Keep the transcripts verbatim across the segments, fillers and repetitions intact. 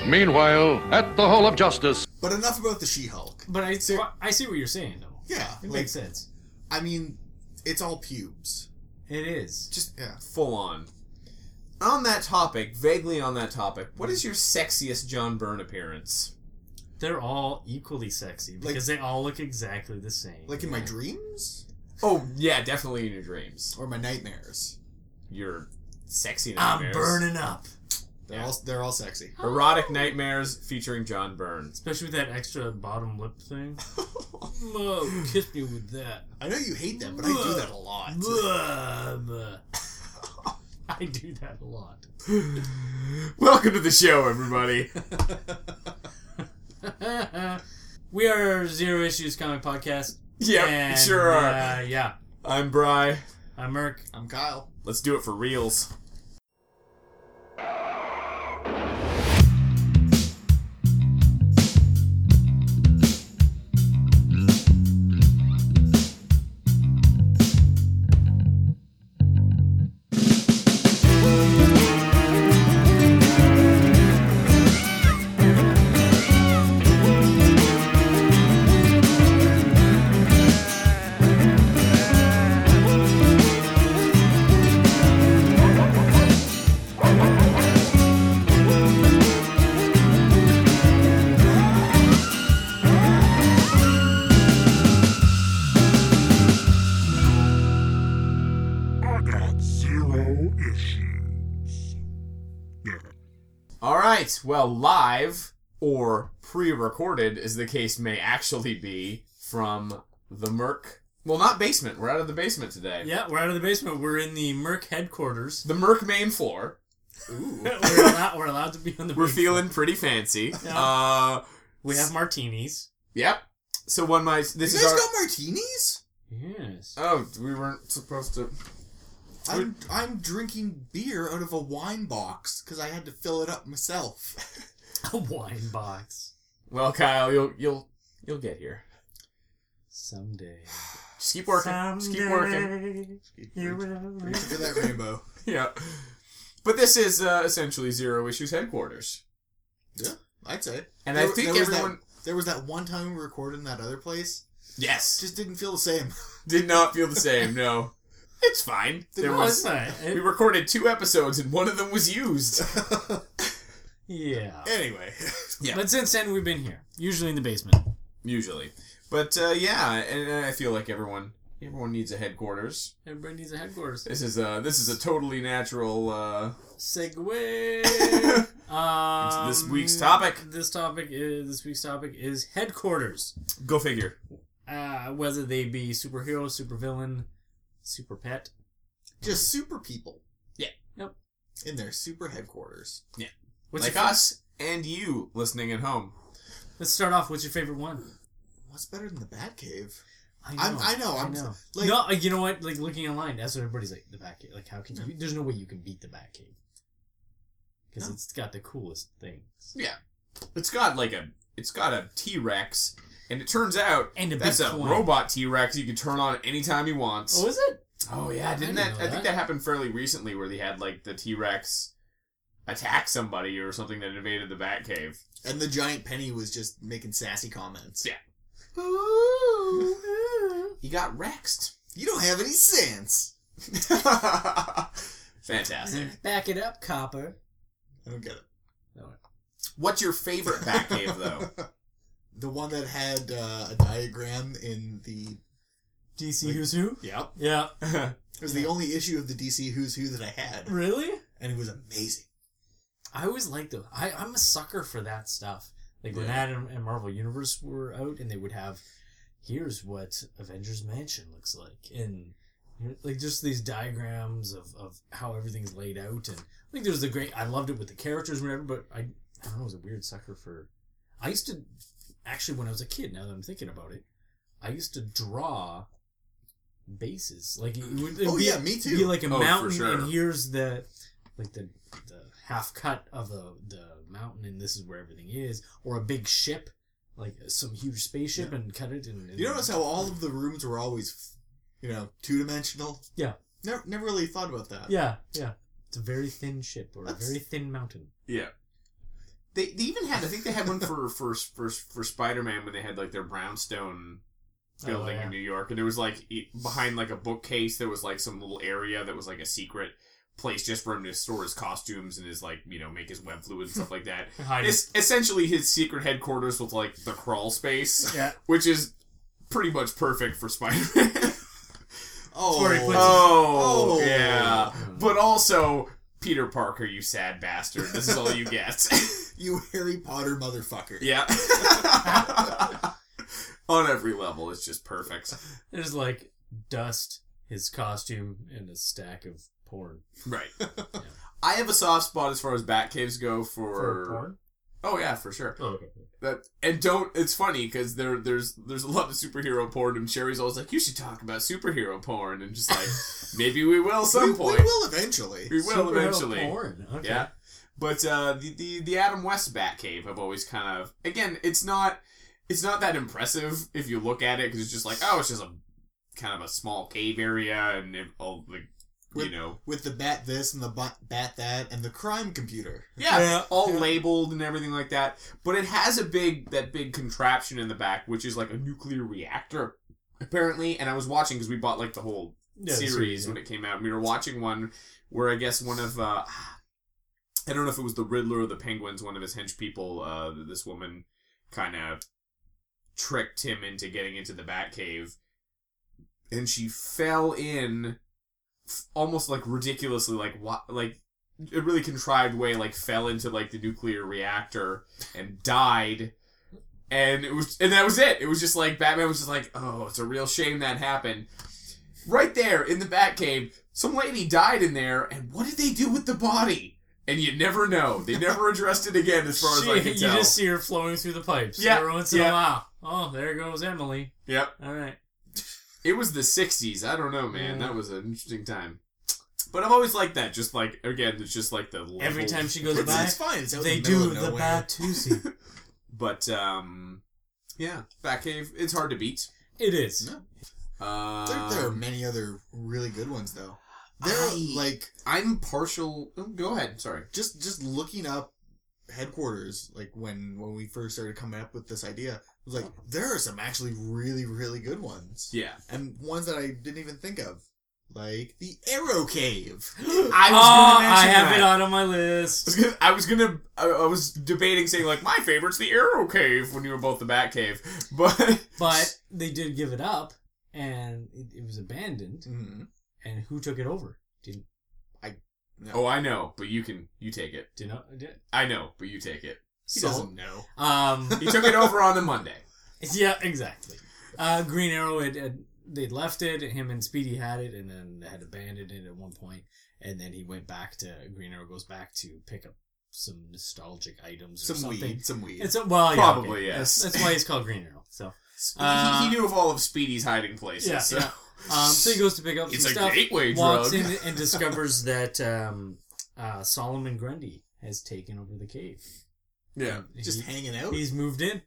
Meanwhile, at the Hall of Justice. But enough about the She-Hulk. But I, I see what you're saying, though. Yeah. It like, makes sense. I mean, it's all pubes. It is. Just Yeah. full on. On that topic, vaguely on that topic, what is your sexiest John Byrne appearance? They're all equally sexy because like, they all look exactly the same. Like in my dreams? Oh, yeah, definitely in your dreams. Or my nightmares. Your sexy nightmares. I'm burning up. They're yeah. all they're all sexy. Erotic nightmares featuring John Byrne. Especially with that extra bottom lip thing. Oh, kiss me with that. I know you hate that, but I do that a lot. I do that a lot. Welcome to the show, everybody. We are Zero Issues Comic Podcast. Yeah, sure are. Uh, yeah. I'm Bri. I'm Merc. I'm Kyle. Let's do it for reals. Well, live or pre-recorded, as the case may actually be, from the Merc. Well, not basement. We're out of the basement today. Yeah, we're out of the basement. We're in the Merc headquarters. The Merc main floor. Ooh. we're, allowed, we're allowed to be on the We're feeling floor. pretty fancy. Yeah. Uh, we have martinis. Yep. So one my this you is guys our... got martinis? Yes. Oh, we weren't supposed to... I'm I'm drinking beer out of a wine box because I had to fill it up myself. A wine box. Well, Kyle, you'll you'll you'll get here someday. Just keep working. Someday, Just keep working. You will reach for that rainbow. Yeah. But this is uh, essentially Zero Issues headquarters. Yeah, I'd say. And there, I think there everyone... Was that, there was that one time we recorded in that other place. Yes. Just didn't feel the same. Did not feel the same, no. It's fine. There no, was, it's fine. It, we recorded two episodes and one of them was used. Yeah. Anyway. Yeah. But since then, we've been here. Usually in the basement. Usually. But, uh, yeah, and I feel like everyone everyone needs a headquarters. Everybody needs a headquarters. This is a, this is a totally natural, uh... segue. um, this week's topic. This topic is, this week's topic is headquarters. Go figure. Uh, whether they be superhero, supervillain, super pet. Just super people. Yeah. Yep. In their super headquarters. Yeah. What's like your us and you listening at home. Let's start off. What's your favorite one? What's better than the Batcave? I know. I'm, I know. I'm, I know. Like, no, you know what? Like looking online, that's what everybody's like. The Batcave. Like, how can you? There's no way you can beat the Batcave because No. it's got the coolest things. Yeah. It's got like a it's got a T-Rex, and it turns out And a that's big a coin. robot T-Rex you can turn on anytime he wants. Oh, is it? Oh yeah, didn't didn't that, know I think that. that happened fairly recently where they had like the T-Rex attack somebody or something that invaded the Batcave. and the giant Penny was just making sassy comments. Yeah. Ooh. He got Rexed. You don't have any sense. Fantastic. Back it up, Copper. I don't get it. No. What's your favorite Batcave though? The one that had uh, a diagram in the... D C Like- Who's Who? Yep. Yeah. It was the only issue of the D C Who's Who that I had. Really? And it was amazing. I always liked them. I, I'm a sucker for that stuff. Like when Yeah. that and, and Marvel Universe were out, and they would have, here's what Avengers Mansion looks like, and like just these diagrams of, of how everything's laid out. And I think there was a great. I loved it with the characters, and whatever. But I, I don't know, I was a weird sucker for. I used to actually when I was a kid. Now that I'm thinking about it, I used to draw bases. Like it would, it'd Oh, be, yeah, me too. Be like a Oh, for mountain, sure. and here's the like the the half cut of the the mountain, and this is where everything is, or a big ship, like some huge spaceship, Yeah. and cut it. And, and You notice how all of the rooms were always, you know, two-dimensional? Yeah. Never, never really thought about that. Yeah, yeah. It's a very thin ship or That's- a very thin mountain. Yeah. They, they even had, I think they had one for for for, for Spider-Man when they had like their brownstone building Oh, yeah. in New York, and there was like e- behind like a bookcase there was like some little area that was like a secret place just for him to store his costumes and his like you know make his web fluid and stuff like that. Hiding. It's essentially his secret headquarters with like the crawl space, Yeah. which is pretty much perfect for Spider-Man. Oh, where he puts oh, Oh. yeah, but also Peter Parker, you sad bastard. This is all you get. you Harry Potter motherfucker. Yeah. On every level, it's just perfect. There's like dust, his costume, and a stack of porn. Right. I have a soft spot as far as Batcaves go for... For porn? Oh yeah, for sure. Oh, okay. That and don't. It's funny because there, there's, there's a lot of superhero porn, and Sherry's always like, "You should talk about superhero porn," and just like, maybe we will some we, point. we will eventually. We will Superhero eventually. porn. Okay. Yeah. But uh, the, the the Adam West Batcave, I've always kind of again, it's not it's not that impressive if you look at it because it's just like, oh, it's just a kind of a small cave area and it, all like you With- know. With the bat this and the bat, bat that and the crime computer. Yeah, Yeah. all Yeah. labeled and everything like that. But it has a big, that big contraption in the back, which is like a nuclear reactor, apparently. And I was watching, because we bought like the whole Yeah, the series series, when yeah. it came out. We were watching one where I guess one of, uh, I don't know if it was the Riddler or the Penguins, one of his hench people, uh, this woman kind of tricked him into getting into the Batcave. And she fell in almost like ridiculously, like what, like a really contrived way, like fell into like the nuclear reactor and died. And it was, and that was it. It was just like Batman was just like, oh, it's a real shame that happened. Right there in the Batcave, some lady died in there, and what did they do with the body? And you never know. They never addressed it again, as far as She- I can you tell. just see her flowing through the pipes. Yeah, Every once in yeah. a while. Oh, there goes Emily. Yep. All right. It was the sixties. I don't know, man. Yeah. That was an interesting time. But I've always liked that. Just like, again, it's just like the level. Every time she goes It's, by, it's fine. It's out they in the middle do of the nowhere. Batusi. But, um, yeah, Batcave, it's hard to beat. It is. No. Uh, There, there are many other really good ones though. There, I- like I'm partial. Oh, go ahead. Sorry. just just looking up headquarters, like when when we first started coming up with this idea, I was like, there are some actually really really good ones, Yeah. and ones that I didn't even think of, like the Arrow Cave. I was oh, gonna mention I have that. it on my I was list. gonna, I was gonna, I I was debating saying like my favorite's the Arrow Cave when you were both the Bat Cave, but But they did give it up, and it, it was abandoned. Mm-hmm. And who took it over? Didn't No. oh, I know, but you can, you take it. did not? Did, I know, but you take it. He so, doesn't know. Um. He took it over on the Monday. Yeah, exactly. Uh, Green Arrow had, had they'd left it. Him and Speedy had it, and then had abandoned it at one point. And then he went back to Green Arrow goes back to pick up some nostalgic items or Some something. weed, some weed. It's a, well, yeah, Probably, okay. yes. That's, that's why he's called Green Arrow. So He- Uh, he, he knew of all of Speedy's hiding places. yeah, so. yeah. Um, so he goes to pick up It's some a stuff. gateway walks drug. in and discovers that um, uh, Solomon Grundy has taken over the cave. Yeah. just He- hanging out. He's moved in.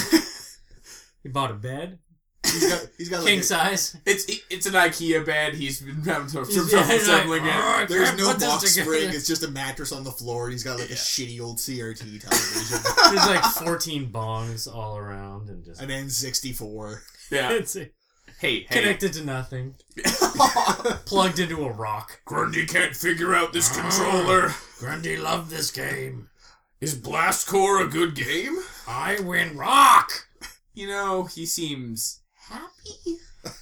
He bought a bed, He's got he's got like king a- size. It's it's an IKEA bed. He's been having some He's- trouble yeah, he's like, assembling "Oh, I it. There's can't no put this box together." spring. It's just a mattress on the floor, and he's got like Yeah. a shitty old C R T television, There's like fourteen bongs all around and just an N sixty-four. Yeah. it's Hey, hey. connected to nothing, plugged into a rock. Grundy can't figure out this controller. Grundy loved this game. Is Blast Core a good game? I win rock. You know, he seems happy.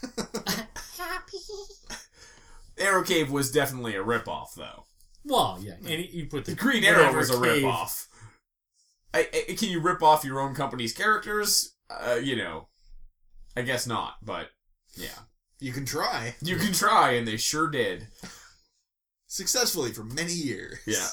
Happy. Arrow Cave was definitely a ripoff, though. Well, yeah, and he- you put the The Green Arrow whatever was a cave- ripoff. I, I, can you rip off your own company's characters? Uh, you know, I guess not, but yeah. You can try You can try, and they sure did. successfully for many years. Yeah.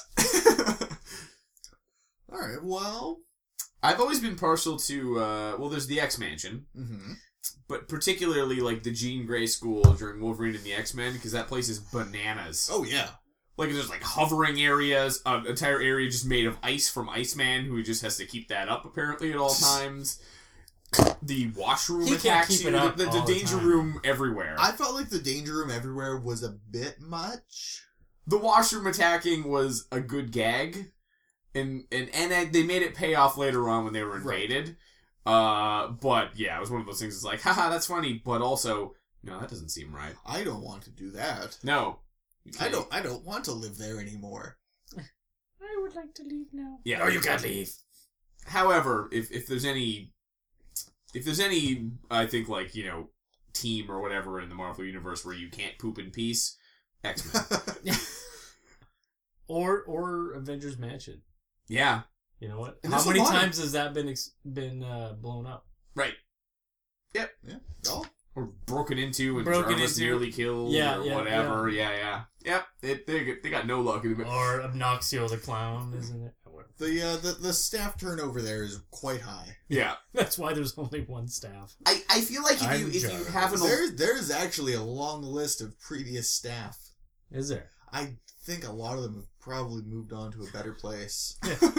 All right. Well. I've always been partial to, uh, well, there's the X-Mansion, Mm-hmm. but particularly, like, the Jean Grey School during Wolverine and the X-Men, because that place is bananas. Oh yeah. Like, there's, like, hovering areas, an entire area just made of ice from Iceman, who just has to keep that up, apparently, at all times. The washroom He can't attacks keep you, it up the, the, all the danger time. room everywhere. I felt like the danger room everywhere was a bit much. The washroom attacking was a good gag. and and and they made it pay off later on when they were invaded. Right. Uh, but yeah, it was one of those things. It's like, haha, that's funny, but also, no, that doesn't seem right. I don't want to do that. No, I don't. I don't want to live there anymore. I would like to leave now. Yeah, no, you can't leave. However, if if there's any, if there's any, I think like you know, team or whatever in the Marvel universe where you can't poop in peace, X-Men. or or Avengers Mansion. Yeah. You know what? And How there's a many lot of- times has that been ex- been uh, blown up? Right. Yep. Yeah. Oh. Or broken into and Broken Jarvis into. nearly killed Yeah, or yeah, whatever. Yeah, yeah. Yep. It, they, got- they got no luck in the Or Obnoxio the Clown, isn't it? The uh, the the staff turnover there is quite high. Yeah. That's why there's only one staff. I, I feel like if I'm you if you Jarvis. have an There's there's actually a long list of previous staff. Is there? I think a lot of them have probably moved on to a better place.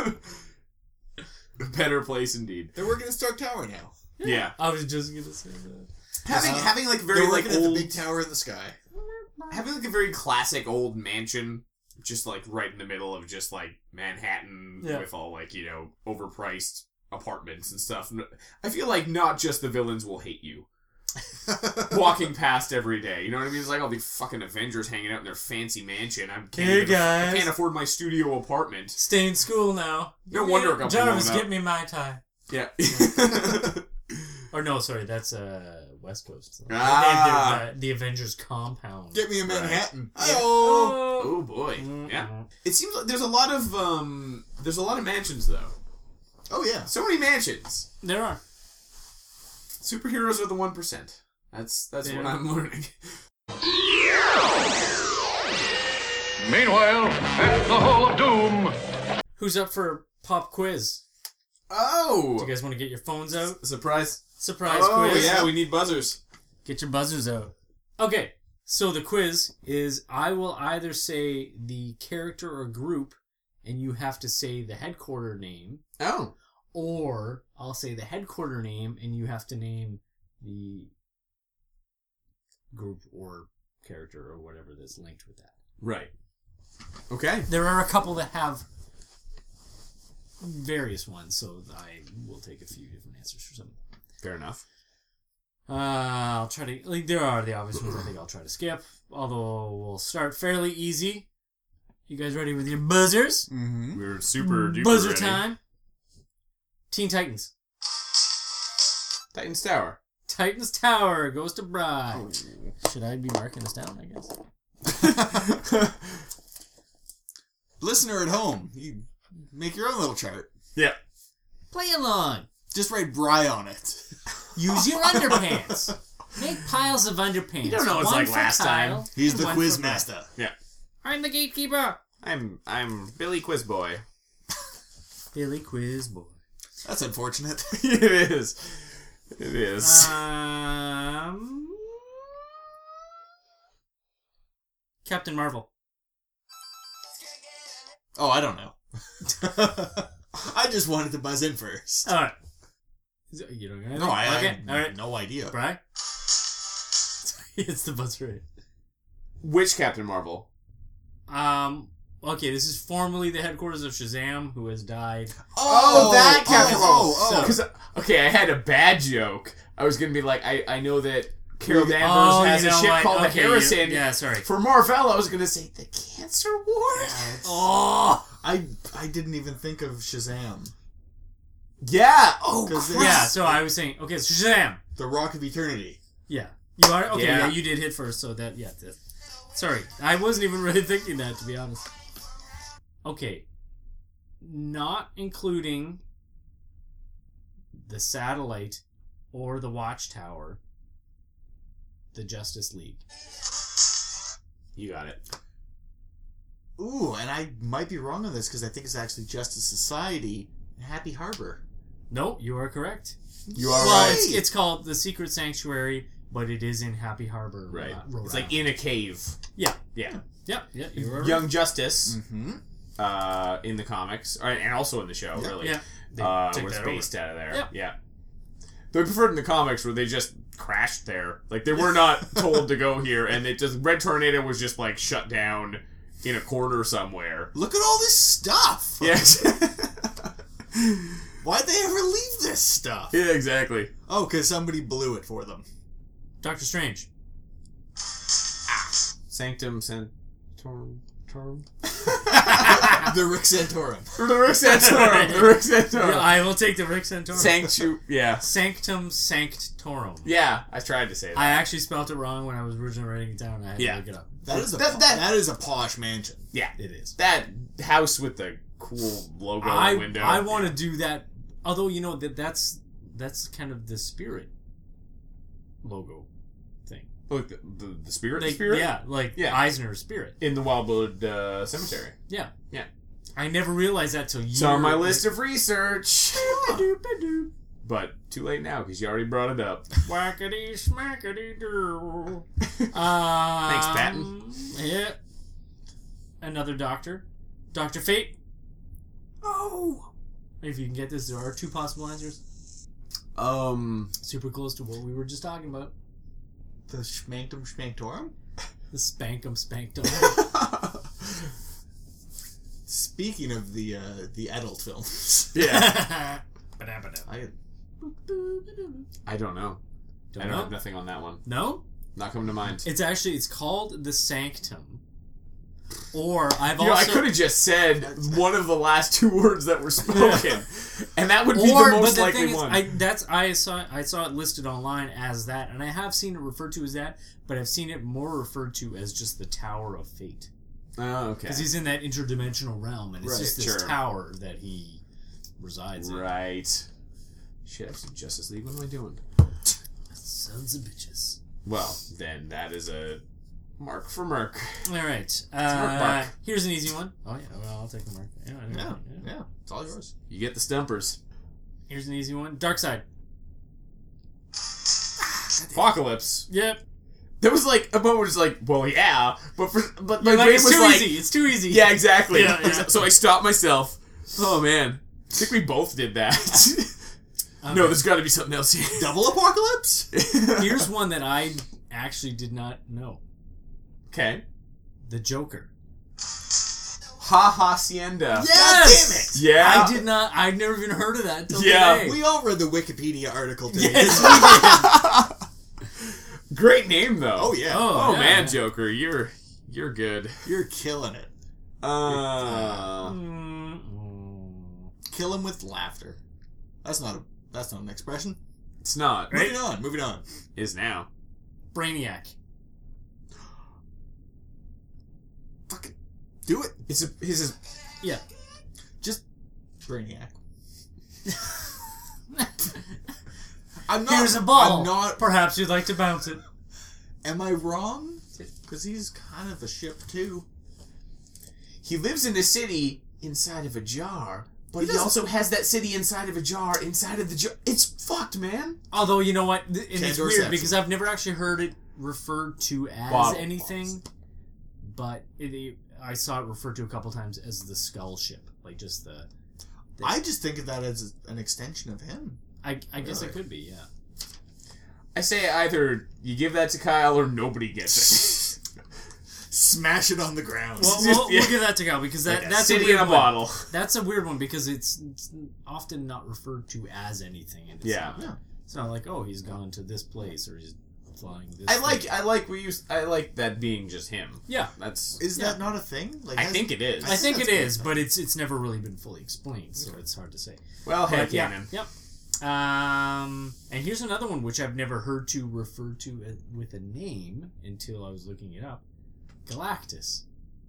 a better place indeed. They're working at Stark Tower now. Yeah. I was just gonna say that. Having Uh, having like very They're like working old at the big tower in the sky. having like a very classic old mansion, just like right in the middle of just like Manhattan Yeah. with all like, you know, overpriced apartments and stuff. I feel like not just the villains will hate you walking past every day. You know what I mean? It's like all the fucking Avengers hanging out in their fancy mansion. I can't Hey, even, guys. I can't afford my studio apartment. Stay in school now. No wonder it got Jarvis, blown up. get me my tie. Yeah. Or no, sorry, that's uh West Coast. They Ah. named it, uh, the Avengers compound. Get me a Manhattan. Yeah. Oh. Oh boy. Mm-mm. Yeah. It seems like there's a lot of um there's a lot of mansions though. Oh yeah. So many mansions. There are. Superheroes are the one percent. That's that's Yeah. what I'm learning. Meanwhile, at the Hall of Doom. Who's up for pop quiz? Oh! Do you guys want to get your phones out? Surprise! Surprise oh quiz. yeah, we need buzzers. Get your buzzers out. Okay, so the quiz is I will either say the character or group, and you have to say the headquarter name, Oh. or I'll say the headquarter name, and you have to name the group or character or whatever that's linked with that. Right. Okay. There are a couple that have various ones, so I will take a few different answers for some. Fair enough. Uh, I'll try to, like, there are the obvious ones I think I'll try to skip, although we'll start fairly easy. You guys ready with your buzzers? Mm-hmm. We're super duper Buzzer ready. time. Teen Titans. Titans Tower. Titans Tower goes to Bride. Oh. Should I be marking this down, I guess? Listener at home, you make your own little chart. Yeah. Play along. Just write Bry on it. Use your underpants. Make piles of underpants. You don't know what it's One like for last Kyle time. He's and the one quiz for Brad. master. Yeah. I'm the gatekeeper. I'm I'm Billy Quizboy. Billy Quiz Boy. That's unfortunate. it is. It is. Um, Captain Marvel. Oh, I don't know. I just wanted to buzz in first. All right. You don't got No, I, I okay. have All right. no idea. Bri? It's the buzz right. Which Captain Marvel? Um. Okay, this is formerly the headquarters of Shazam, who has died. Oh, that Captain oh, Marvel. oh, oh. Because okay, I had a bad joke. I was gonna be like, I, I know that Carol Danvers Oh, has you a know ship what? called Okay, the Harrison. you- yeah, sorry. For Marvel, I was gonna say the Cancer Ward. Oh. I I didn't even think of Shazam. Yeah. Oh, 'Cause crap. Yeah. So I was saying, okay, it's Shazam. The Rock of Eternity. Yeah. You are okay. Yeah. Yeah, you did hit first, so that yeah. That, sorry, I wasn't even really thinking that, to be honest. Okay, not including the satellite or the watchtower, the Justice League. You got it. Ooh, and I might be wrong on this because I think it's actually Justice Society and Happy Harbor. No, you are correct. You are Well, right. it's, it's called the Secret Sanctuary, but it is in Happy Harbor. Right. uh, Rhode It's like Island. in a cave. yeah, Yeah. yeah, yeah. You are Young Justice Mm-hmm. uh, in the comics, or- and also in the show, Yeah. really. Yeah. They Uh, took was that based out of there. Yep. Yeah. Though I preferred in the comics where they just crashed there. Like, they were not told to go here, and it just Red Tornado was just, like, shut down, in a corner somewhere. Look at all this stuff. Yes. Why'd they ever leave this stuff? Yeah, exactly. Oh, because somebody blew it for them. Doctor Strange. Sanctum Sanctorum. Torum? The Rick Santorum. The Rick Santorum. The Rick Santorum. Yeah, I will take the Rick Santorum. Sanctu. Yeah. Sanctum Sanctorum. Yeah, I tried to say that. I actually spelt it wrong when I was originally writing it down. I had Yeah. to look it up. That is a That- po- that- that is a posh mansion. Yeah. It is. That house with the cool logo on I the window. I want to do that. Although you know that that's that's kind of the Spirit logo thing. Look, the, the, the spirit, Like, the spirit? Yeah, like Yeah. Eisner's Spirit. In the Wildwood uh, Cemetery. Yeah. Yeah. I never realized that till you. It's on my list of research. But too late now because you already brought it up. Whackity smackity doo. Thanks, Um, Patton. Yeah. Another doctor. Doctor Fate. Oh! If you can get this, there are two possible answers. Um. Super close to what we were just talking about. The Schmanktum Schmanktorum? The Spankum Spanktum. Speaking of the uh, the adult films. Yeah. Ba-da-ba-da. I I don't know. Don't I don't know? have nothing on that one. No? Not coming to mind. It's actually, it's called The Sanctum. Or, I've You know, I also... could have just said one of the last two words that were spoken, and that would be Or, the most but the likely thing is, one. I that's I saw I saw it listed online as that, and I have seen it referred to as that, but I've seen it more referred to as just the Tower of Fate, Oh, okay. because he's in that interdimensional realm, and it's Right, just this sure. tower that he resides in. Right. Shit, I've seen Justice League. What am I doing? Sons of bitches. Well, then that is a mark for Merc. All right, mark, uh, mark. here's an easy one. Oh yeah, well I'll take the mark. Yeah, yeah, yeah, yeah. yeah, it's all yours. You get the stumpers. Here's an easy one. Dark Side. Apocalypse. Yep. There was like a moment where it's like, well, yeah, but for but my You're like, brain it's was too like, easy. It's too easy. yeah, exactly. Yeah, yeah. So I stopped myself. Oh man, I think we both did that. Okay. No, there's got to be something else here. Double Apocalypse? Here's one that I actually did not know. Okay. The Joker. Ha Hacienda. Yes! damn it! Yeah. I did not. I'd never even heard of that until Yeah. today. We all read the Wikipedia article today. Yes, Great name though. Oh yeah. Oh, Oh yeah. man, Joker, you're you're good. You're killing it. Uh, Mm. Kill him with laughter. That's not a that's not an expression. it's not. Right? Moving on, moving on. Is now. Brainiac. Fucking do it. It's a his is Yeah. Just Brainiac. I'm not Here's a ball. I'm not Perhaps you'd like to bounce it. am I wrong? Because he's kind of a ship too. he lives in a city inside of a jar, but He he, doesn't- also has that city inside of a jar inside of the jar. It's fucked, man. Although, you know what? Th- And it's Candorception. weird because I've never actually heard it referred to as Bottle anything, but it, it, I saw it referred to a couple times as the Skull Ship. Like just the. the I just think of that as an extension of him. I, I guess it Really? could be, yeah. I say either you give that to Kyle or nobody gets it. Smash it on the ground. Well, Just- we'll, yeah. we'll give that to Gal because that, Like a that's a city weird in a one. bottle. That's a weird one because it's, it's often not referred to as anything. And it's Yeah. not, Yeah. It's not like, oh, he's gone to this place or he's flying this I like thing. I like we use I like that being just him. Yeah. That's Is Yeah. that not a thing? Like I has- think it is. I think it that's is, good. but it's it's never really been fully explained, so it's hard to say. well, But heck, yeah, Cannon. yep. Um, and here's another one which I've never heard to refer to as, with a name until I was looking it up. Galactus.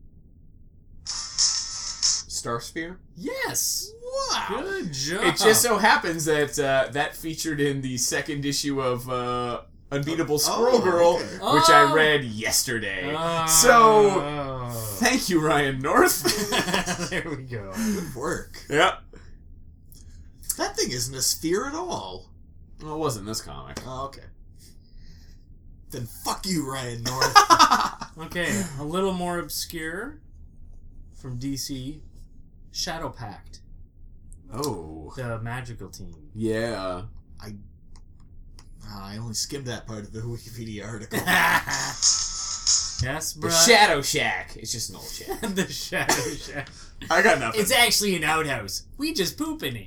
Starspear. Yes. Wow. Good job. It just so happens that uh, that featured in the second issue of uh, Unbeatable Squirrel Oh, Girl, okay. which I Oh. read yesterday. Oh. So thank you, Ryan North. there we go. Good work. Yeah. That thing isn't a sphere at all. Well, it wasn't this comic. Oh, okay. Then fuck you, Ryan North. Okay, a little more obscure from D C. Shadow Pact, Oh. the magical team. Yeah. Ah, I only skimmed that part of the Wikipedia article. Yes, The bro. Shadow Shack. It's just an old shack. The Shadow Shack. I got nothing. It's actually an outhouse. We just poop in it.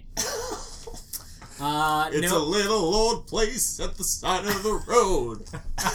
Uh, It's no. a little old place at the side of the road.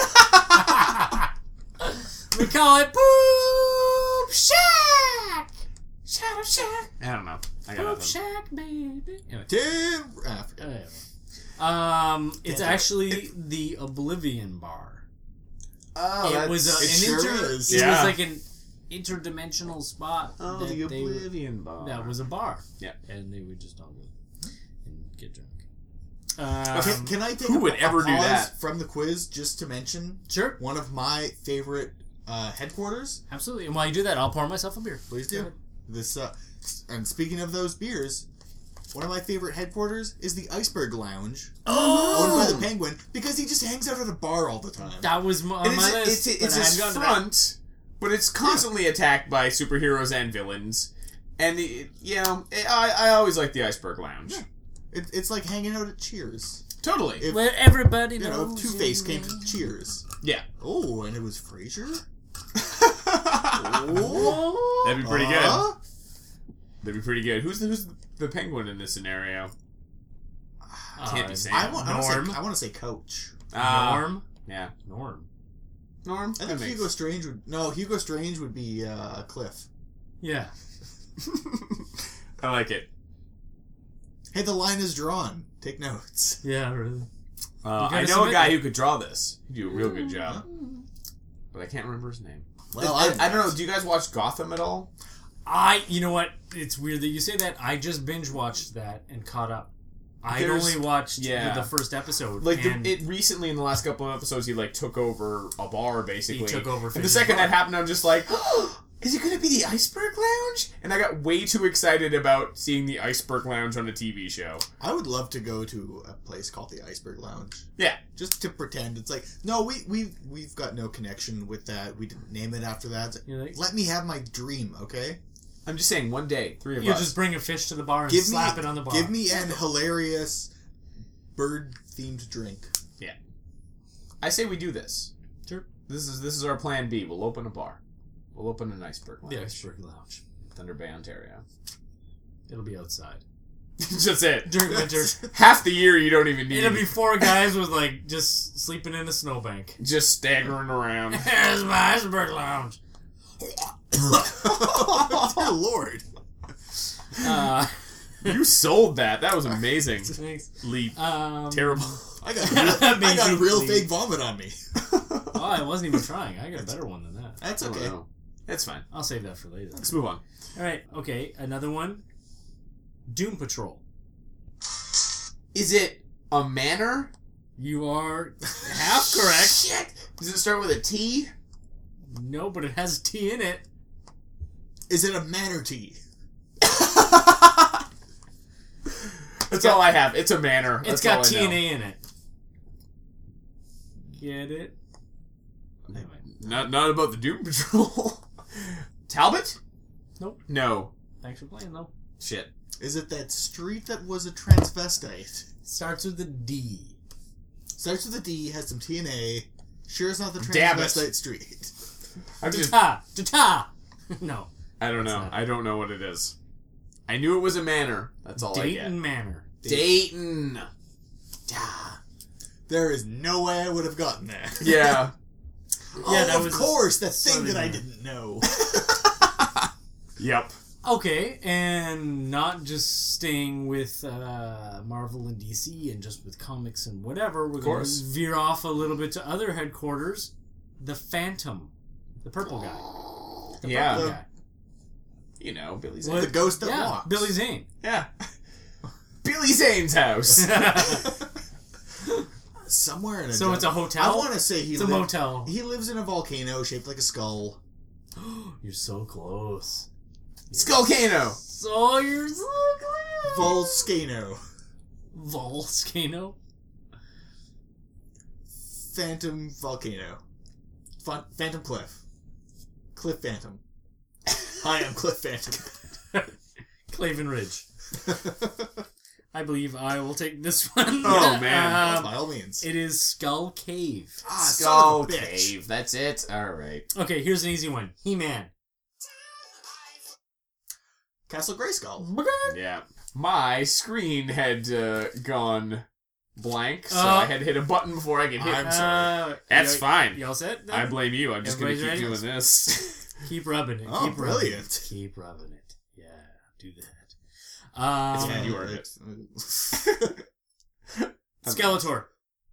We call it Poop Shack. Shadow Shack. I don't know. I got Poop nothing. Shack, baby. Anyway. Tim, ah, I forgot. Anyway. Um, it's Can't do it. actually the Oblivion Bar. Oh, it was a, it an sure inter. is. It Yeah. was like an interdimensional spot. Oh, that the they- Oblivion Bar. That was a bar. Yeah. And they would just all go and get drunk. Um, Can, can I take who a, would a ever do pause that? from the quiz just to mention Sure. one of my favorite uh, headquarters? Absolutely. And while you do that, I'll pour myself a beer. Please Go do. ahead. This uh, and speaking of those beers, one of my favorite headquarters is the Iceberg Lounge, owned by the Penguin, because he just hangs out at a bar all the time. That was my, on And my it's, list. it's, but it's I his hadn't gotten to that. front, but it's constantly attacked by superheroes and villains. And, it, you know, I, I always like the Iceberg Lounge. Yeah. It, it's like hanging out at Cheers. Totally. If, Where everybody you know, knows if Two-Face your came name. to Cheers. Yeah. Oh, and it was Frasier? Oh. That'd be pretty Uh, good. That'd be pretty good. Who's the, who's the penguin in this scenario? Can't be Uh, Sam. I want, I want to Norm. say, I want to say Coach. Uh, Norm. Yeah. Norm. Norm? I That think makes- Hugo Strange would... No, Hugo Strange would be uh, Cliff. Yeah. I like it. Hey, the line is drawn. Take notes. Yeah, really. Uh, You I gotta know a submit guy it. who could draw this. He'd do a real good job. But I can't remember his name. Well, I, I, I don't know. Do you guys watch Gotham at all? I, you know what? It's weird that you say that. I just binge watched that and caught up. I'd There's- only watched yeah. the first episode. Like the, and it recently in the last couple of episodes, he like took over a bar basically. He took over And the Fish's second bar. that happened, I'm just like, is it going to be the Iceberg Lounge? And I got way too excited about seeing the Iceberg Lounge on a T V show. I would love to go to a place called the Iceberg Lounge. Yeah. Just to pretend. It's like, no, we, we, we've got no connection with that. We didn't name it after that. It's like, You're like- let me have my dream, okay? I'm just saying, one day, three of you us. just bring a fish to the bar and Give slap me, it on the bar. Give me an hilarious bird-themed drink. I say we do this. Sure. This is this is our plan B. We'll open a bar. We'll open an Iceberg Lounge. The Iceberg Lounge. Thunder Bay, Ontario. It'll be outside Just it. during winter. Half the year you don't even need. It'll be four guys with like just sleeping in a snowbank. just staggering around. There's my Iceberg Lounge. Dear Lord. Uh, You sold that. That was amazing. thanks. Leap. Um, Terrible. I got, real, I got real Basically. fake vomit on me. Oh, I wasn't even trying. I got a better one than that. That's I don't okay. know. It's fine. I'll save that for later. Let's move on. All right. Okay. Another one. Doom Patrol. Is it a manor? You are half correct. Shit. Does it start with a T? No, but it has T in it. Is it a manor tea? That's got- all I have. It's a manor. It's That's all got I T know. and A in it. Get it? Anyway. Not not about the Doom Patrol. Talbot? Nope. No. Thanks for playing though. Shit. Is it that street that was a transvestite? Starts with a D. Starts with a D, has some T and A. Sure, it's not the Damn it. transvestite street. I'm just. Ta ta. No. I don't That's know. not it. I don't know what it is. I knew it was a manor. That's all I Dayton Manor. get. Dayton. There is no way I would have gotten there. Yeah. Yeah, oh, that of was course, that something thing that I there. didn't know. Yep. Okay, and not just staying with uh, Marvel and D C and just with comics and whatever. We're going to course. veer off a little bit to other headquarters. The Phantom. The purple guy. The Yeah. purple The- guy. You know, Billy What? Zane. The ghost that yeah, walks. Billy Zane. Yeah. Billy Zane's house. Somewhere in a So it's a jungle. hotel? I want to say he It's a lived- motel. He lives in a volcano shaped like a skull. You're so close. Skullcano. So you're so close. Volcano. Volcano. Phantom volcano. Fun- Phantom Cliff. Cliff Phantom. Hi, I'm Cliff Phantom. Claven Ridge. I believe I will take this one. Oh, man. Um, By all means. it is Skull Cave. Ah, Skull son of a bitch. Cave. That's it. All right. Okay, here's an easy one. He-Man. Castle Grayskull. Yeah. My screen had uh, gone blank, so Uh, I had hit a button before I could hit. I'm sorry. Uh, That's you- fine. You all set? then? I blame you. I'm just going to keep Everybody's doing this. Keep rubbing it. Oh, keep brilliant. Rubbing it. Keep rubbing it. Yeah, do that. Um, It's fine, you earned it. Skeletor.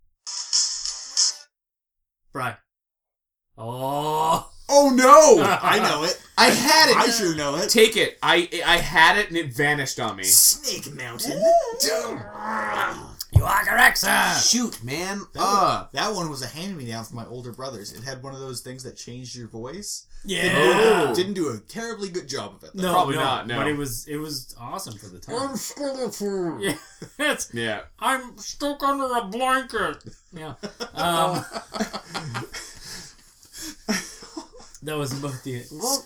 Brian. Oh. Oh no! I know it. I had it. I sure know it. Take it. I I had it and it vanished on me. Snake Mountain. You are correct, sir. Shoot, man. That, Uh. one, that one was a hand-me-down from my older brothers. It had one of those things that changed your voice. Yeah. Oh. Didn't do a terribly good job of it. Though. No, Probably no, not, no. But it was it was awesome for the time. Skeletor. Yeah, it's, Yeah. I'm stuck under a blanket. Yeah. Um, that was about the.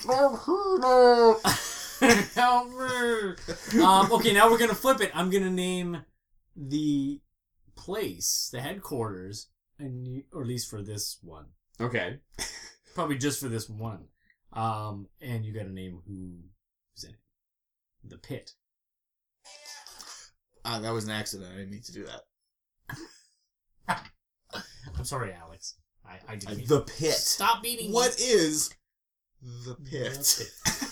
Help me. Um, okay, now we're gonna flip it. I'm gonna name the place, the headquarters, and you, or at least for this one, Okay. probably just for this one. Um, and you got to name who's in it. The pit. Uh, that was an accident. I didn't mean to do that. I'm sorry, Alex. I, I didn't. mean- The pit. Stop beating. What is the me. pit? The pit.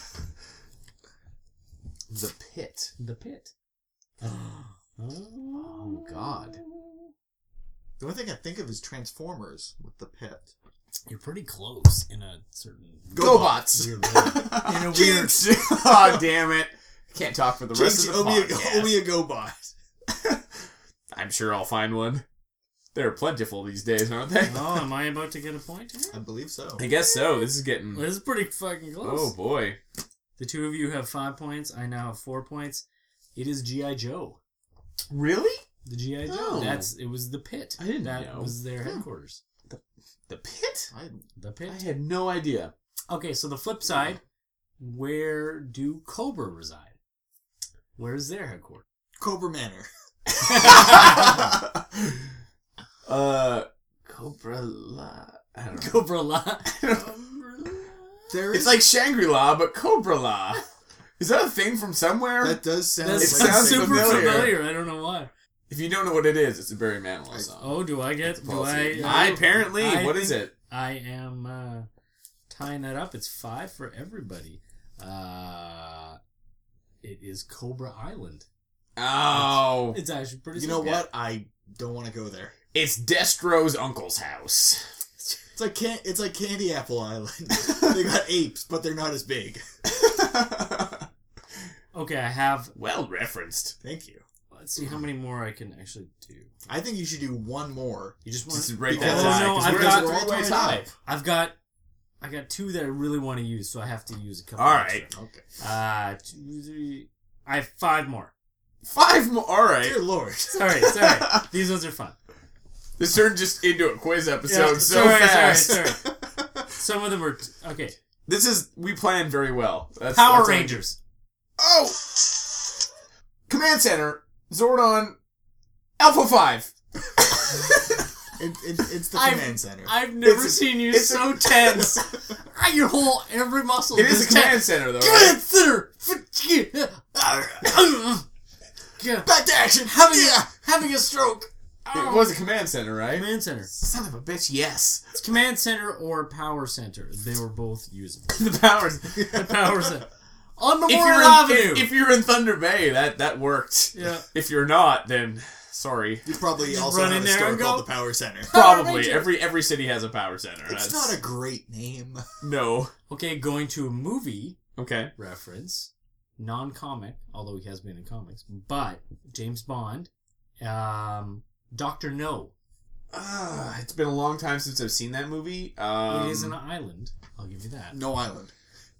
The pit. The pit. Oh God. The only thing I think of is Transformers with the pit. You're pretty close in a certain GoBots. weird way. In a weird. Jinx! Oh damn it! Can't talk for the rest Jinx, of the owe me, a, podcast. owe me a GoBot. I'm sure I'll find one. They're plentiful these days, aren't they? Oh, am I about to get a point here? I believe so. I guess so. This is getting. This is pretty fucking close. Oh boy. The two of you have five points. I now have four points. It is G I. Joe. Really? The G I. Joe. Oh. That's it. Was the pit. I didn't that know. was their headquarters. The pit? I, The pit. I had no idea. Okay, so the flip side, where do Cobra reside? Where's their headquarters? Cobra Manor. uh, Cobra La. I don't know. Cobra La. There It's is, like Shangri-La, but Cobra La. Is that a thing from somewhere? that does sound. That It like sounds super familiar. familiar. I don't know why. If you don't know what it is, it's a Barry Manilow I- song. Oh, do I get? Do I? I apparently. I what is think it? I am uh, tying that up. It's five for everybody. Uh, it is Cobra Island. Oh, It's actually pretty. You know simple. what? I don't want to go there. it's Destro's uncle's house. It's like can- It's like Candy Apple Island. They got apes, but they're not as big. Okay, I have. Well referenced. Thank you. Let's see how many more I can actually do. I think you should do one more. You just want? Just right Because- that Oh, no, because I've we're, got- we're all we're all tied. tied. I've got. I got two that I really want to use, so I have to use a couple. All extra. Okay. Uh, two, three. I have five more. Five more. All right. Dear Lord. Sorry, sorry. These ones are fun. This turned just into a quiz episode Yeah, so sorry, fast. sorry, sorry. Some of them are t- okay. This is we planned very well. That's, Power that's all- Rangers. Oh, Command Center, Zordon, Alpha Five. It, it, it's the I've- command center. I've never It's a- seen you it's a- so tense. Ah, Your whole every muscle. It is a Command tense. Center though, Command right? Center. Yeah. Back to action. Having Yeah. having a stroke. It was a Command Center, right? Command Center. Son of a bitch, yes. It's Command Center or Power Center. They were both usable. The powers. The Power Center. On If Memorial you're, in, Avenue. if, if you're in Thunder Bay, that, that worked. Yeah. If you're not, then sorry. You probably Just also run have in a there store and go, called the Power Center. Power Probably. Ranger. Every every city has a power center. It's That's, not a great name. No. Okay, going to a movie Okay. reference, non-comic, although he has been in comics, but James Bond, um, Doctor No. Uh, it's been a long time since I've seen that movie. Um, It is an island. I'll give you that. No Island.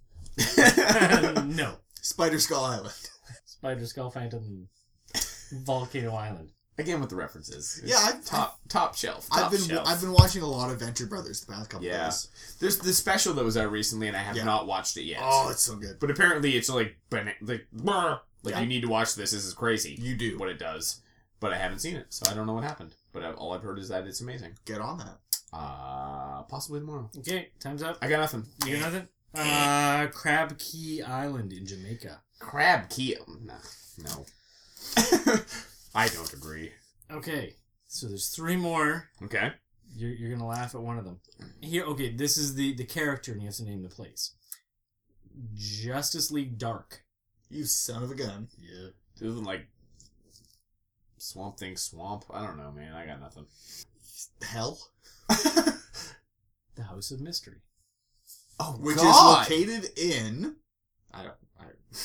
No. Spider Skull Island. Spider Skull Phantom Volcano Island. Again with the references. It's Yeah, I've- top top shelf. Top I've been shelf. I've been watching a lot of Venture Brothers the past couple Yeah. days. There's the special that was out recently, and I have Yeah. not watched it yet. Oh, it's so good. But apparently, it's like bana- like brr, Like, Yeah. you need to watch this. This is crazy. You do. What it does. But I haven't seen it, so I don't know what happened. But I, all I've heard is that it's amazing. Get on that. Uh, possibly tomorrow. Okay, time's up. I got nothing. You got nothing? Uh, Crab Key Island in Jamaica. Crab Key. No. no. I don't agree. Okay, so there's three more. Okay. You're, you're gonna laugh at one of them. Here, okay, this is the, the character, and you have to name the place. Justice League Dark. You son of a gun. Yeah. Isn't like Swamp Thing Swamp? I don't know, man. I got nothing. Hell. The House of Mystery. Oh, Which God. is located in... I don't... I,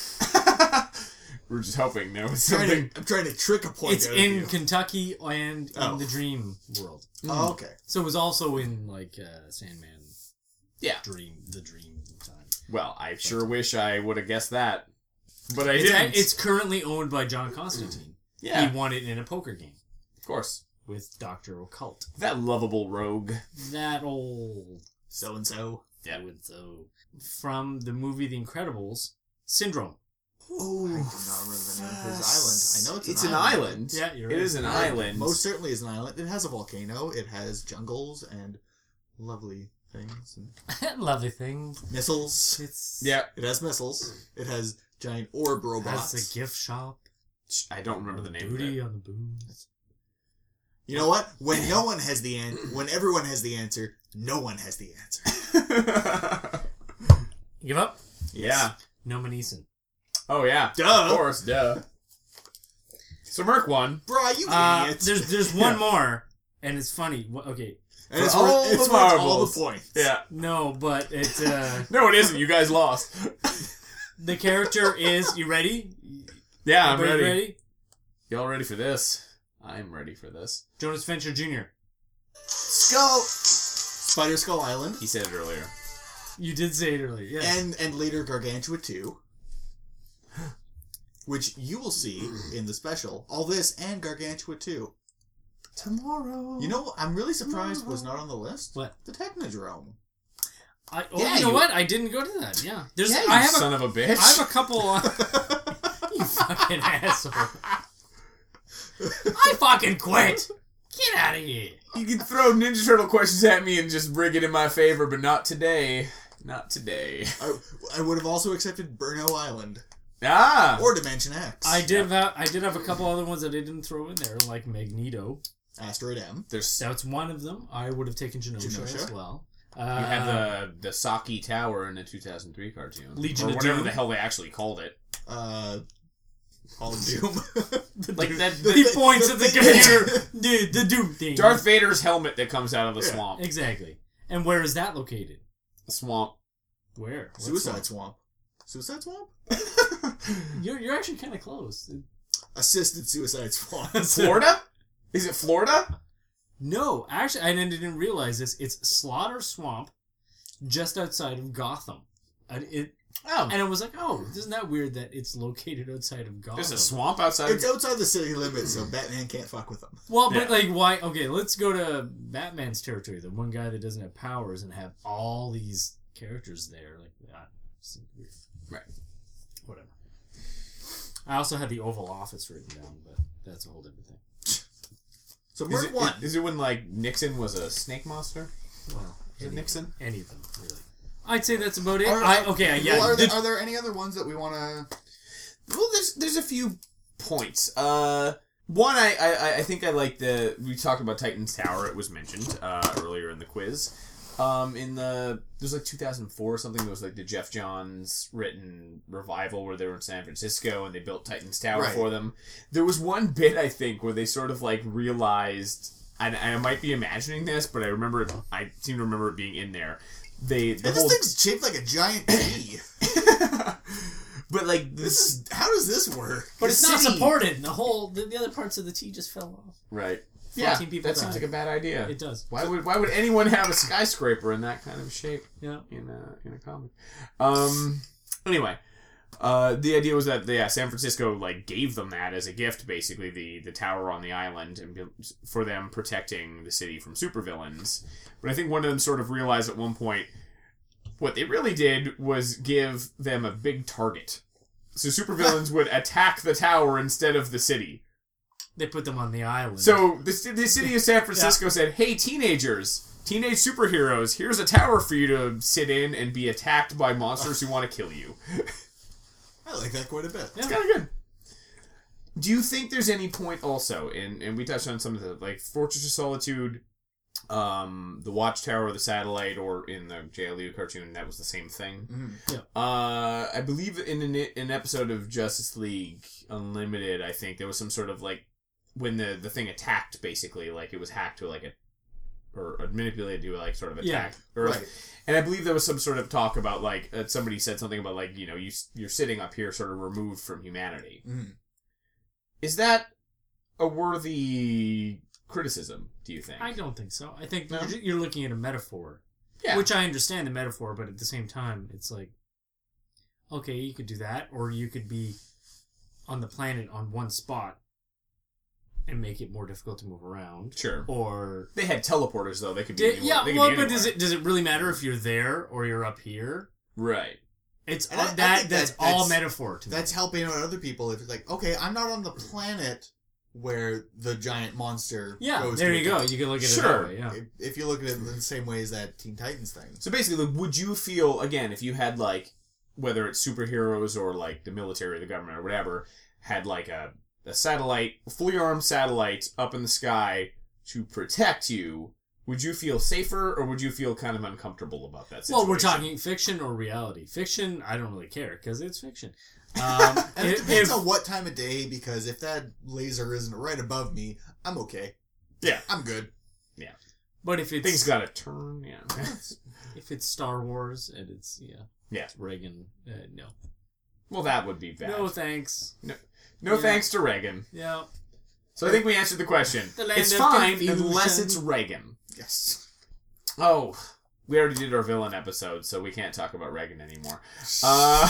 We're just hoping there was I'm, trying something. to, I'm trying to trick a point It's out of in you. Kentucky and in Oh. the Dream World. Oh, okay. So it was also in, like, uh, Sandman. Yeah. Dream, the Dream time. Well, I sure wish I would have guessed that. But I It's, didn't. it's currently owned by John Constantine. yeah, He won it in a poker game of course. with Doctor Occult. That lovable rogue. That old So-and-so. Yeah. so and so. From the movie The Incredibles, Syndrome. Oh, I do not remember the name of his island. I know it's, It's an, an island. Yeah, you're It right. is an It island. most certainly is an island. It has a volcano. It has jungles and lovely things and Lovely thing. missiles. It's Yeah. It has missiles. It has giant orb Has robots. a gift shop. I don't remember the name Duty of on the booze. You know what? When no one has the an- when everyone has the answer, no one has the answer. it. Give up? yeah. Noma Neeson. Oh, yeah. Duh. Of course, duh. So Merc won. Bruh, you Uh, idiot. there's there's one more, and it's funny. Wha- Okay, and it's For worth, all it's the worth all marbles. the points. Yeah. no, but it's uh No, it isn't. You guys lost. the character is. You ready? Yeah, I'm Everybody ready. Y'all ready for this? I'm ready for this. Jonas Venture Junior Skull. Spider Skull Island. He said it earlier. You did say it earlier. Yes. And and later Gargantua two. Which you will see in the special. All this and Gargantua two. Tomorrow. You know what I'm really surprised was not on the list? What? The Technodrome. I, oh, Yeah, you know you- what? I didn't go to that. Yeah. There's. Yeah, you I have son a. of a bitch. I have a couple. Uh, you fucking asshole. I fucking quit. Get out of here. You can throw Ninja Turtle questions at me and just bring it in my favor, but not today. Not today. I, I would have also accepted Burno Island. Ah! Or Dimension X. I did have. I did have a couple other ones that I didn't throw in there, like Magneto. Asteroid M. There's That's one of them. I would have taken Genosha, Genosha. as well. Uh, you have the the Saki Tower in the two thousand three cartoon, Legion or of whatever Doom. the hell they actually called it. Uh, Hall of Doom. Like that. The- He the- points the at the thing- computer. Dude, the Doom thing. Darth Vader's helmet that comes out of the Yeah. swamp. Exactly. And where is that located? The swamp. Where? What Suicide Swamp. Suicide Swamp? You're you're actually kind of close. Assisted Suicide Swamp. Florida? Is it Florida? No, actually, I didn't didn't realize this. It's Slaughter Swamp, just outside of Gotham. And it Oh, and it was like, oh, isn't that weird that it's located outside of Gotham? there's a swamp outside. It's outside the city limits, so Batman can't fuck with them. Well, but Yeah. like, why? Okay, let's go to Batman's territory. The one guy that doesn't have powers and have all these characters there, like that. Seems weird. Right. Whatever. I also had the Oval Office written down, but that's a whole different thing. So Is Merc it, one. is it when like Nixon was a snake monster? Well, Is it any, Nixon? any of them, really. I'd say that's about it. Are- I, okay, yeah. Well, are, the- there, are there any other ones that we want to... Well, there's there's a few points. Uh, one I, I I think I like the we talked about Titan's Tower. It was mentioned uh, earlier in the quiz. Um, in the there's like two thousand four or something. There was like the Jeff Johns written revival where they were in San Francisco and they built Titan's Tower Right. for them. There was one bit I think where they sort of like realized. And I might be imagining this, but I remember it. I seem to remember it being in there. They the And whole, this thing's shaped like a giant T. but like This this, is... How does this work? but it's not City. supported. The whole, the, the other parts of the T just fell off. right? Yeah, fourteen people that seems died. like a bad idea. It does. Why would why would anyone have a skyscraper in that kind of shape Yeah. in a in a comic? Um. Anyway, uh, the idea was that yeah, San Francisco like gave them that as a gift, basically the the tower on the island, and be- for them protecting the city from supervillains. But I think one of them sort of realized at one point what they really did was give them a big target. so supervillains would attack the tower instead of the city. They put them on the island. So the, the city of San Francisco yeah. said, hey, teenagers, teenage superheroes, here's a tower for you to sit in and be attacked by monsters who want to kill you. I like that quite a bit. Yeah. It's kind of good. Do you think there's any point also, in, and we touched on some of the, like, Fortress of Solitude, um, the Watchtower, the Satellite, or in the J L U cartoon, that was the same thing. Mm-hmm. Yeah. Uh, I believe in an, an episode of Justice League Unlimited, I think, there was some sort of, like, when the, the thing attacked, basically, like, it was hacked to, like, a, or manipulated to, like, sort of attack. Yeah, Earth. right. And I believe there was some sort of talk about, like, uh, somebody said something about, like, you know, you, you're sitting up here sort of removed from humanity. Mm. Is that a worthy criticism, do you think? I don't think so. I think No? you're, you're looking at a metaphor. Yeah. Which I understand the metaphor, but at the same time, it's like, okay, you could do that, or you could be on the planet on one spot and make it more difficult to move around. Sure. Or They had teleporters, though. They could be Di- anywhere. yeah, they could well, be but does anywhere. it does it really matter if you're there or you're up here? Right. It's And I- all, I that think that's, that- all that's- metaphor to me. That's helping out other people. If it's like, okay, I'm not on the planet where the giant monster yeah, goes there to you go. attack. You can look at Sure. it that way. Yeah. If, if you look at it in the same way as that Teen Titans thing. So basically, would you feel, again, if you had, like, whether it's superheroes or, like, the military or the government or whatever, had, like, a, a satellite, a fully armed satellite up in the sky to protect you, would you feel safer or would you feel kind of uncomfortable about that situation? Well, we're talking fiction or reality. Fiction, I don't really care because it's fiction. Um, And it if, depends if- on what time of day, because if that laser isn't right above me, I'm okay. Yeah. I'm good. but if it's Things gotta turn, yeah. if it's Star Wars and it's yeah Yeah. it's Reagan, uh, no, Well, that would be bad. no thanks. No Yeah. thanks to Reagan. Yeah, So I think we answered the question. The land It's of fine confusion. unless it's Reagan. Yes. Oh, we already did our villain episode, so we can't talk about Reagan anymore. Uh,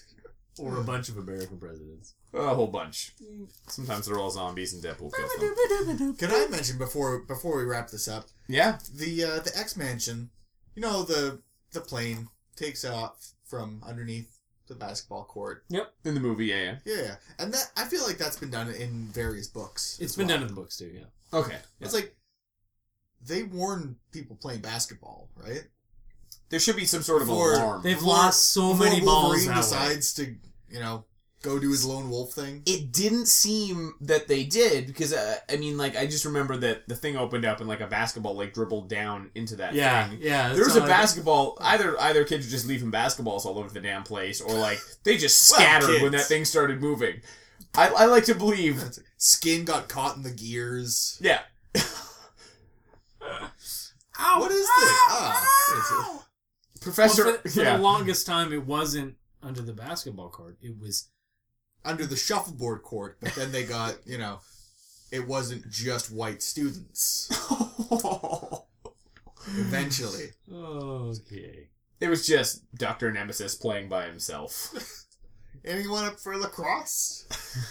or a bunch of American presidents. a whole bunch. Sometimes they're all zombies and Deadpool kills them. Can I mention before before we wrap this up, Yeah. the uh, the X Mansion, you know, the the plane takes off from underneath the basketball court. In the movie, yeah, yeah. Yeah, and that I feel like that's been done in various books. It's as been well. done in the books too. Yeah. Okay. It's like they warn people playing basketball, right? There should be some sort of Before- alarm. They've Before- lost so before many balls Wolverine that way. decides to, you know, go do his lone wolf thing. It didn't seem that they did because uh, I mean, like I just remember that the thing opened up and like a basketball like dribbled down into that Yeah, thing. yeah. There that's was a all I- basketball. Either either kids were just leaving basketballs all over the damn place, or like they just Well, scattered when kids. that thing started moving. I, I like to believe. Skin got caught in the gears. Yeah. Ow, What is this? ow, Ah, what is ow. it? Professor. Well, for, for yeah. the longest time, it wasn't under the basketball court. It was Under the shuffleboard court, but then they got, you know, it wasn't just white students. Eventually. okay. It was just Doctor Nemesis playing by himself. Anyone up for lacrosse?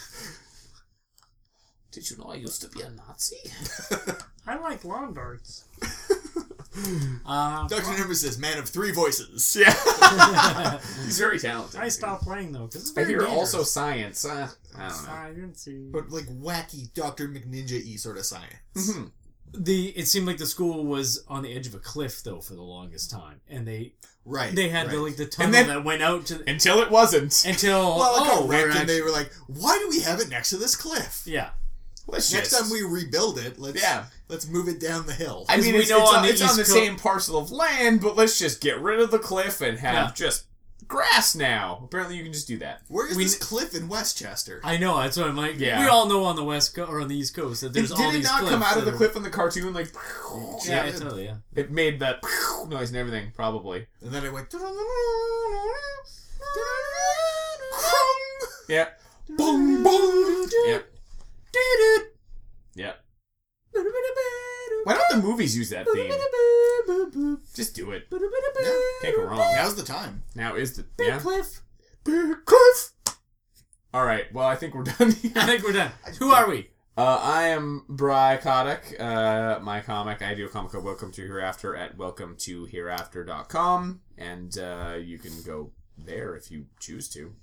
Did you know I used to be a Nazi? I like lawn darts. uh, Doctor Nemesis, man of three voices. Yeah. He's very talented. I stopped playing though because it's I very hear dangerous. also science. Uh, I don't know. Science. But like wacky Doctor McNinja-y sort of science. Mm-hmm. The it seemed like the school was on the edge of a cliff though for the longest time, and they Right. they had right. the like the tunnel then- that went out to Until it wasn't. until Well, like oh a we're wreck, and actually, they were like, why do we have it next to this cliff? yeah. Let's Next just- time we rebuild it, let's Yeah. let's move it down the hill. I Because mean, we it's, know it's on on, the it's on East the Co- same parcel of land, but let's just get rid of the cliff and have Yeah. just grass now. Apparently, you can just do that. Where is we- this cliff in Westchester? I know that's what I'm like. Yeah. We all know on the west co- or on the east coast that there's Did all it these not cliffs come out of that the are- cliff in the cartoon? Like, Yeah, Yeah. I totally yeah. it made that noise and everything, probably. And then it went. Yeah. Boom, boom. Yep. Yep. Why don't the movies use that theme? Just do it. Can't go wrong. Now's the time. Now is the yeah. Cliff. Big cliff. All right. Well, I think we're done here. I think we're done. Who are we? Uh, I am Bry Kotick. Uh, my comic, I do a comic called Welcome to Hereafter at welcome to hereafter dot com, and uh, you can go there if you choose to.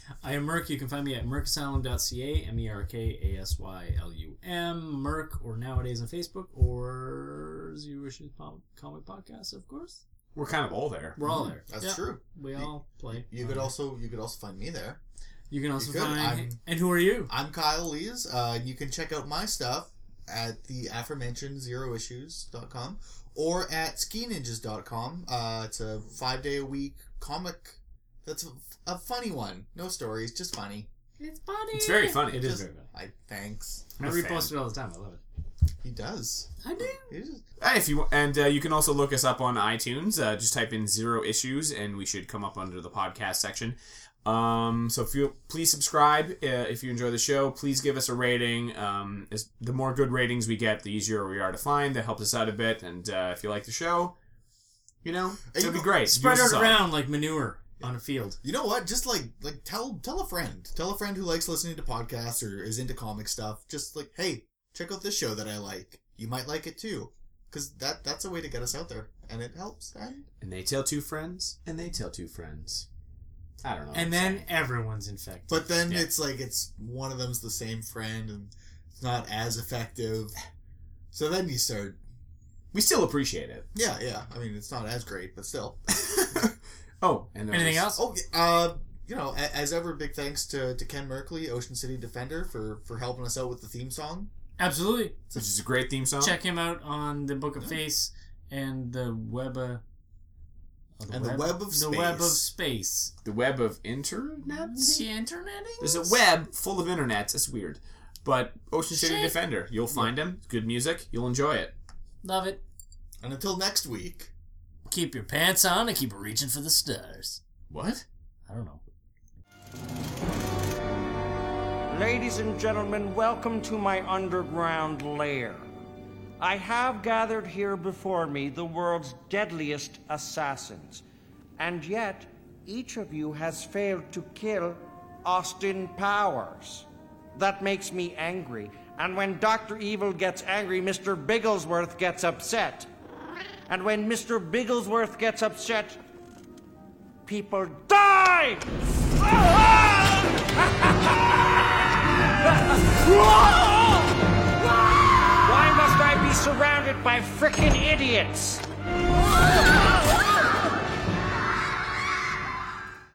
I am Merc. You can find me at merc asylum dot c a, M E R K A S Y L U M, Merc, or nowadays on Facebook, or Zero Issues Comic Podcast, of course. We're kind of all there. We're all there. That's yeah. true. We all play. You could also you could also find me there. You can also You could. find... I'm- and who are you? I'm Kyle Lees. Uh, you can check out my stuff at the aforementioned zero issues dot com or at ski ninjas dot com. Uh, it's a five day a week comic that's a, a funny one. No stories, just funny. It's funny. It's very funny. It Just- is very funny. I thanks. I I'm a repost fan. it all the time. I love it. He does. I do. He just, Hey, if you and uh, you can also look us up on iTunes. Uh, just type in Zero Issues, and we should come up under the podcast section. Um, so if you please subscribe uh, if you enjoy the show. Please give us a rating. Um, as, the more good ratings we get, the easier we are to find. That helps us out a bit. And uh, if you like the show, you know, it'll be great. Spread Use us it up. around like manure on a field. you know what? Just like like tell tell a friend. Tell a friend who likes listening to podcasts or is into comic stuff. Just like, hey, check out this show that I like. You might like it too. Because that, that's a way to get us out there. And it helps. And And they tell two friends, and they tell two friends. I don't know. And then everyone's infected. But then Yeah. it's like it's one of them's the same friend and it's not as effective. So then you start, we still appreciate it. yeah, yeah. I mean, it's not as great, but still. Oh, and there Anything was- else? Oh, uh, you know, a- as ever, big thanks to, to Ken Merkley, Ocean City Defender, for, for helping us out with the theme song. Absolutely. Which is a great theme song. Check him out on the Book of Face and the web. Uh, oh, And the Web of The Web of Space. Space. The web of internets. The internet. There's a web full of internets. It's weird. But Ocean City Shit. Defender. You'll find him. Good music. You'll enjoy it. Love it. And until next week, Keep your pants on and keep reaching for the stars. What? I don't know. Ladies and gentlemen, welcome to my underground lair. I have gathered here before me the world's deadliest assassins, and yet each of you has failed to kill Austin Powers. That makes me angry, and when Doctor Evil gets angry, Mister Bigglesworth gets upset. And when Mister Bigglesworth gets upset, people die! Why must I be surrounded by frickin' idiots?